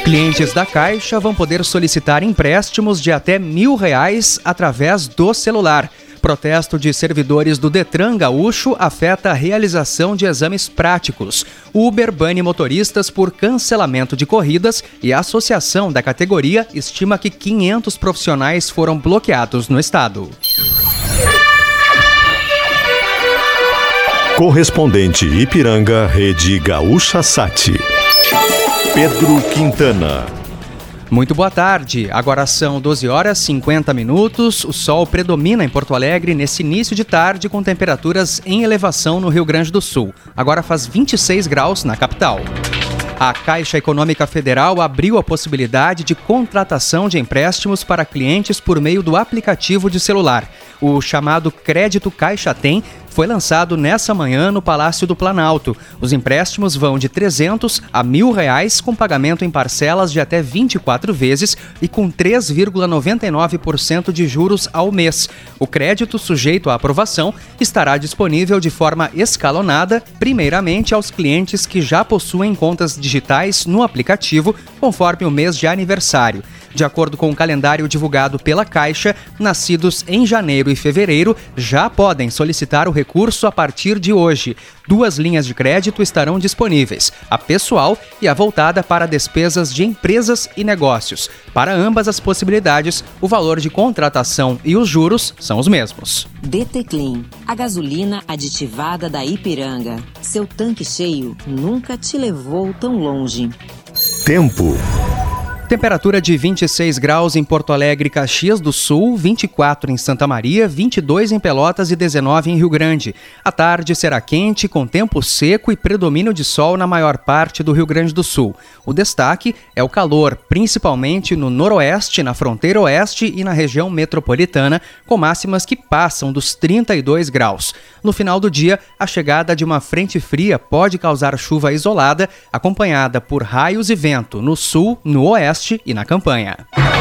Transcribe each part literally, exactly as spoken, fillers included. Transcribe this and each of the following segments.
Clientes da Caixa vão poder solicitar empréstimos de até mil reais através do celular. Protesto de servidores do Detran Gaúcho afeta a realização de exames práticos. Uber bane motoristas por cancelamento de corridas e a associação da categoria estima que quinhentos profissionais foram bloqueados no estado. Correspondente Ipiranga, Rede Gaúcha Sat. Pedro Quintana. Muito boa tarde, agora são doze horas e cinquenta minutos, o sol predomina em Porto Alegre nesse início de tarde com temperaturas em elevação no Rio Grande do Sul. Agora faz vinte e seis graus na capital. A Caixa Econômica Federal abriu a possibilidade de contratação de empréstimos para clientes por meio do aplicativo de celular. O chamado Crédito Caixa Tem foi lançado nessa manhã no Palácio do Planalto. Os empréstimos vão de trezentos a mil reais com pagamento em parcelas de até vinte e quatro vezes e com três vírgula noventa e nove por cento de juros ao mês. O crédito sujeito à aprovação estará disponível de forma escalonada, primeiramente aos clientes que já possuem contas digitais no aplicativo, conforme o mês de aniversário. De acordo com o calendário divulgado pela Caixa, nascidos em janeiro e fevereiro já podem solicitar o recurso a partir de hoje. Duas linhas de crédito estarão disponíveis, a pessoal e a voltada para despesas de empresas e negócios. Para ambas as possibilidades, o valor de contratação e os juros são os mesmos. D T Clean, a gasolina aditivada da Ipiranga. Seu tanque cheio nunca te levou tão longe. Tempo. Temperatura de vinte e seis graus em Porto Alegre e Caxias do Sul, vinte e quatro em Santa Maria, vinte e dois em Pelotas e dezenove em Rio Grande. A tarde será quente, com tempo seco e predomínio de sol na maior parte do Rio Grande do Sul. O destaque é o calor, principalmente no noroeste, na fronteira oeste e na região metropolitana, com máximas que passam dos trinta e dois graus. No final do dia, a chegada de uma frente fria pode causar chuva isolada, acompanhada por raios e vento no sul, no oeste e na campanha.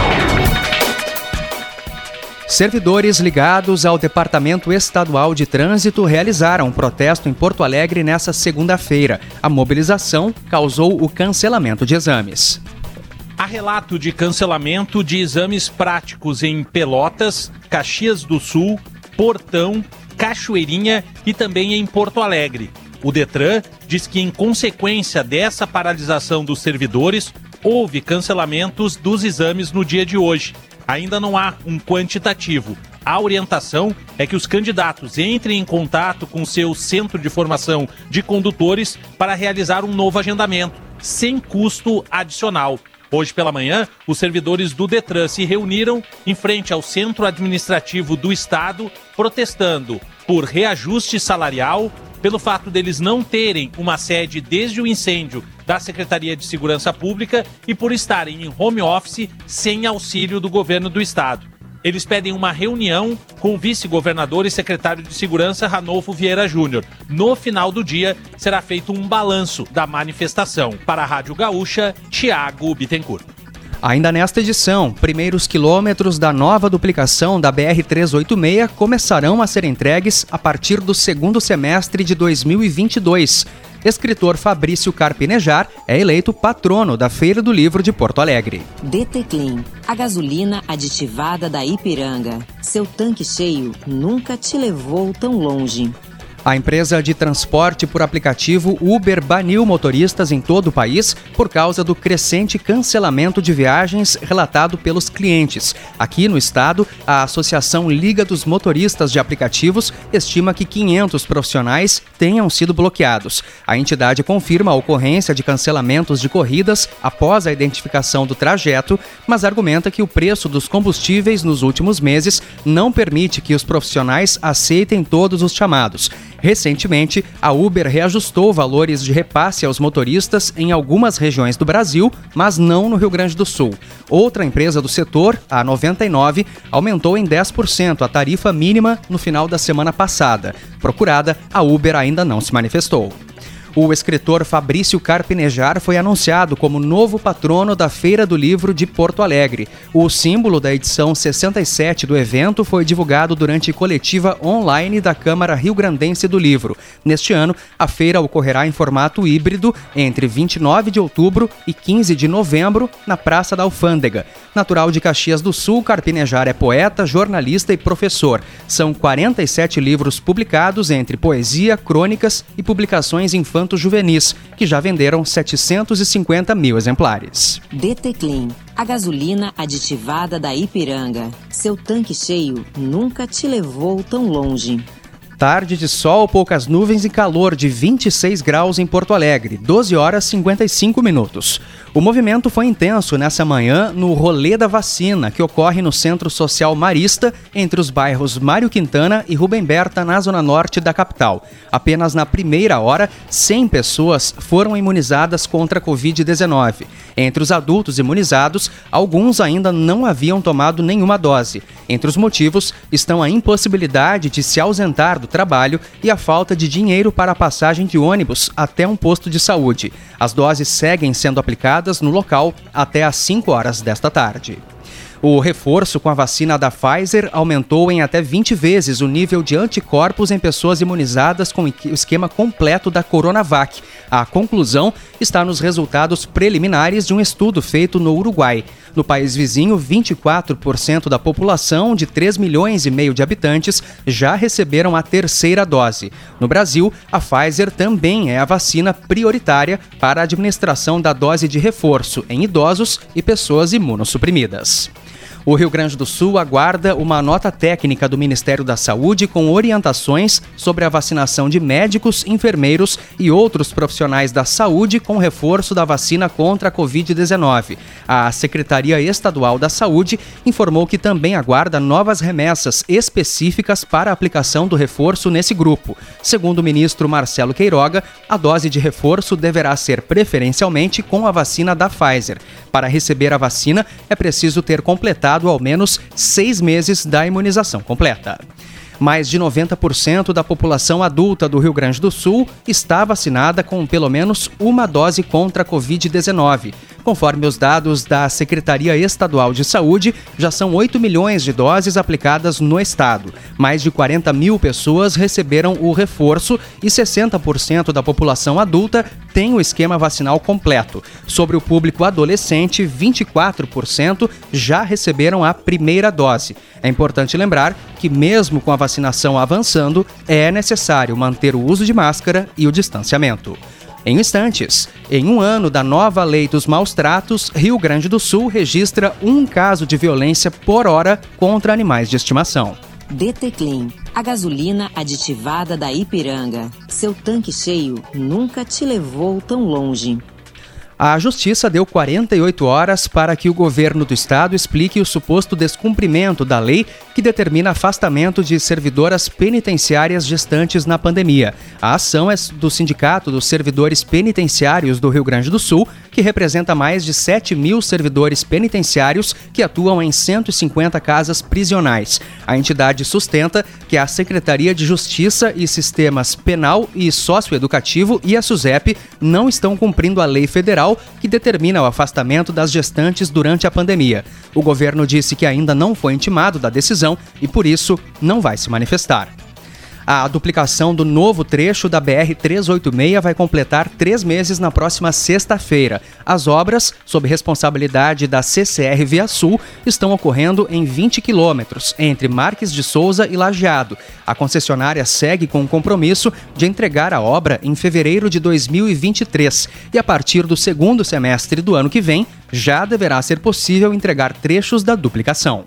Servidores ligados ao Departamento Estadual de Trânsito realizaram um protesto em Porto Alegre nesta segunda-feira. A mobilização causou o cancelamento de exames. Há relato de cancelamento de exames práticos em Pelotas, Caxias do Sul, Portão, Cachoeirinha e também em Porto Alegre. O Detran diz que, em consequência dessa paralisação dos servidores, houve cancelamentos dos exames no dia de hoje. Ainda não há um quantitativo. A orientação é que os candidatos entrem em contato com seu centro de formação de condutores para realizar um novo agendamento, sem custo adicional. Hoje pela manhã, os servidores do Detran se reuniram em frente ao Centro Administrativo do Estado, protestando por reajuste salarial, pelo fato deles não terem uma sede desde o incêndio da Secretaria de Segurança Pública e por estarem em home office sem auxílio do governo do estado. Eles pedem uma reunião com o vice-governador e secretário de Segurança, Ranolfo Vieira Júnior. No final do dia, será feito um balanço da manifestação. Para a Rádio Gaúcha, Tiago Bittencourt. Ainda nesta edição, primeiros quilômetros da nova duplicação da B R trezentos e oitenta e seis começarão a ser entregues a partir do segundo semestre de dois mil e vinte e dois. Escritor Fabrício Carpinejar é eleito patrono da Feira do Livro de Porto Alegre. D T Clean, a gasolina aditivada da Ipiranga. Seu tanque cheio nunca te levou tão longe. A empresa de transporte por aplicativo Uber baniu motoristas em todo o país por causa do crescente cancelamento de viagens relatado pelos clientes. Aqui no estado, a Associação Liga dos Motoristas de Aplicativos estima que quinhentos profissionais tenham sido bloqueados. A entidade confirma a ocorrência de cancelamentos de corridas após a identificação do trajeto, mas argumenta que o preço dos combustíveis nos últimos meses não permite que os profissionais aceitem todos os chamados. Recentemente, a Uber reajustou valores de repasse aos motoristas em algumas regiões do Brasil, mas não no Rio Grande do Sul. Outra empresa do setor, a noventa e nove, aumentou em dez por cento a tarifa mínima no final da semana passada. Procurada, a Uber ainda não se manifestou. O escritor Fabrício Carpinejar foi anunciado como novo patrono da Feira do Livro de Porto Alegre. O símbolo da edição sessenta e sete do evento foi divulgado durante coletiva online da Câmara Rio-Grandense do Livro. Neste ano, a feira ocorrerá em formato híbrido entre vinte e nove de outubro e quinze de novembro, na Praça da Alfândega. Natural de Caxias do Sul, Carpinejar é poeta, jornalista e professor. São quarenta e sete livros publicados entre poesia, crônicas e publicações infanto-juvenis, que já venderam setecentos e cinquenta mil exemplares. D T Clean, a gasolina aditivada da Ipiranga. Seu tanque cheio nunca te levou tão longe. Tarde de sol, poucas nuvens e calor de vinte e seis graus em Porto Alegre, doze horas e cinquenta e cinco minutos. O movimento foi intenso nessa manhã no Rolê da Vacina, que ocorre no Centro Social Marista, entre os bairros Mário Quintana e Rubem Berta, na zona norte da capital. Apenas na primeira hora, cem pessoas foram imunizadas contra a covid dezenove. Entre os adultos imunizados, alguns ainda não haviam tomado nenhuma dose. Entre os motivos estão a impossibilidade de se ausentar do trabalho e a falta de dinheiro para a passagem de ônibus até um posto de saúde. As doses seguem sendo aplicadas no local até às cinco horas desta tarde. O reforço com a vacina da Pfizer aumentou em até vinte vezes o nível de anticorpos em pessoas imunizadas com o esquema completo da Coronavac. A conclusão está nos resultados preliminares de um estudo feito no Uruguai. No país vizinho, vinte e quatro por cento da população, de três milhões e meio de habitantes, já receberam a terceira dose. No Brasil, a Pfizer também é a vacina prioritária para a administração da dose de reforço em idosos e pessoas imunossuprimidas. O Rio Grande do Sul aguarda uma nota técnica do Ministério da Saúde com orientações sobre a vacinação de médicos, enfermeiros e outros profissionais da saúde com reforço da vacina contra a covid dezenove. A Secretaria Estadual da Saúde informou que também aguarda novas remessas específicas para a aplicação do reforço nesse grupo. Segundo o ministro Marcelo Queiroga, a dose de reforço deverá ser preferencialmente com a vacina da Pfizer. Para receber a vacina, é preciso ter completado ao menos seis meses da imunização completa. Mais de noventa por cento da população adulta do Rio Grande do Sul está vacinada com pelo menos uma dose contra a covid dezenove. Conforme os dados da Secretaria Estadual de Saúde, já são oito milhões de doses aplicadas no estado. Mais de quarenta mil pessoas receberam o reforço e sessenta por cento da população adulta tem o esquema vacinal completo. Sobre o público adolescente, vinte e quatro por cento já receberam a primeira dose. É importante lembrar que, mesmo com a vacinação avançando, é necessário manter o uso de máscara e o distanciamento. Em instantes, em um ano da nova lei dos maus tratos, Rio Grande do Sul registra um caso de violência por hora contra animais de estimação. D T Clean, a gasolina aditivada da Ipiranga. Seu tanque cheio nunca te levou tão longe. A Justiça deu quarenta e oito horas para que o governo do estado explique o suposto descumprimento da lei que determina afastamento de servidoras penitenciárias gestantes na pandemia. A ação é do Sindicato dos Servidores Penitenciários do Rio Grande do Sul, que representa mais de sete mil servidores penitenciários que atuam em cento e cinquenta casas prisionais. A entidade sustenta que a Secretaria de Justiça e Sistemas Penal e Socioeducativo e a SUSEP não estão cumprindo a lei federal que determina o afastamento das gestantes durante a pandemia. O governo disse que ainda não foi intimado da decisão e, por isso, não vai se manifestar. A duplicação do novo trecho da B R trezentos e oitenta e seis vai completar três meses na próxima sexta-feira. As obras, sob responsabilidade da C C R Via Sul, estão ocorrendo em vinte quilômetros, entre Marques de Souza e Lajeado. A concessionária segue com o compromisso de entregar a obra em fevereiro de dois mil e vinte e três e, a partir do segundo semestre do ano que vem, já deverá ser possível entregar trechos da duplicação.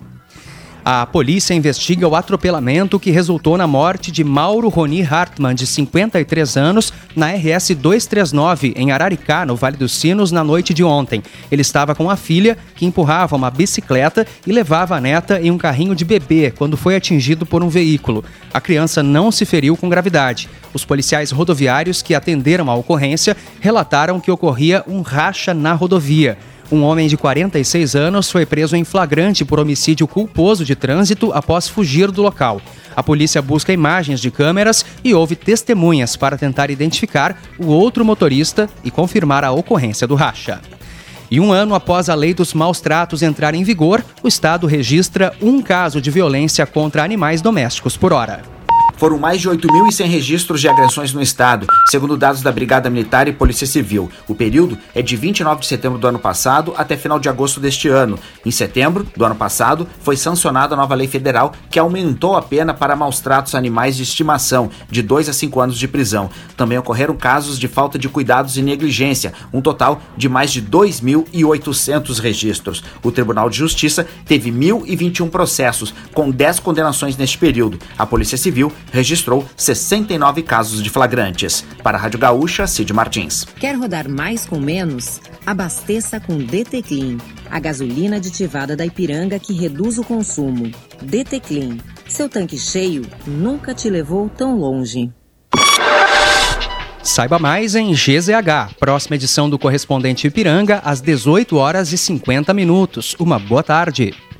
A polícia investiga o atropelamento que resultou na morte de Mauro Roni Hartmann, de cinquenta e três anos, na R S duzentos e trinta e nove, em Araricá, no Vale dos Sinos, na noite de ontem. Ele estava com a filha, que empurrava uma bicicleta e levava a neta em um carrinho de bebê, quando foi atingido por um veículo. A criança não se feriu com gravidade. Os policiais rodoviários que atenderam a ocorrência relataram que ocorria um racha na rodovia. Um homem de quarenta e seis anos foi preso em flagrante por homicídio culposo de trânsito após fugir do local. A polícia busca imagens de câmeras e houve testemunhas para tentar identificar o outro motorista e confirmar a ocorrência do racha. E um ano após a lei dos maus tratos entrar em vigor, o Estado registra um caso de violência contra animais domésticos por hora. Foram mais de oito mil e cem registros de agressões no estado, segundo dados da Brigada Militar e Polícia Civil. O período é de vinte e nove de setembro do ano passado até final de agosto deste ano. Em setembro do ano passado, foi sancionada a nova lei federal que aumentou a pena para maus tratos a animais de estimação, de dois a cinco anos de prisão. Também ocorreram casos de falta de cuidados e negligência, um total de mais de dois mil e oitocentos registros. O Tribunal de Justiça teve mil e vinte e um processos, com dez condenações neste período. A Polícia Civil registrou sessenta e nove casos de flagrantes. Para a Rádio Gaúcha, Cid Martins. Quer rodar mais com menos? Abasteça com D T Clean, a gasolina aditivada da Ipiranga que reduz o consumo. D T Clean, seu tanque cheio nunca te levou tão longe. Saiba mais em G Z H. Próxima edição do Correspondente Ipiranga, às dezoito horas e cinquenta minutos. Uma boa tarde.